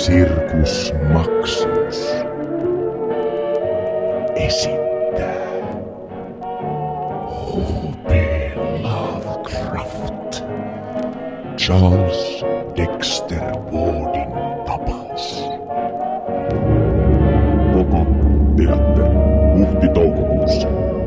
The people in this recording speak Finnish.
Sirkus Maximus esittää H.P. Lovecraft, Charles Dexter Wardin tapaus. Koko teatteri huhti-toukokuussa.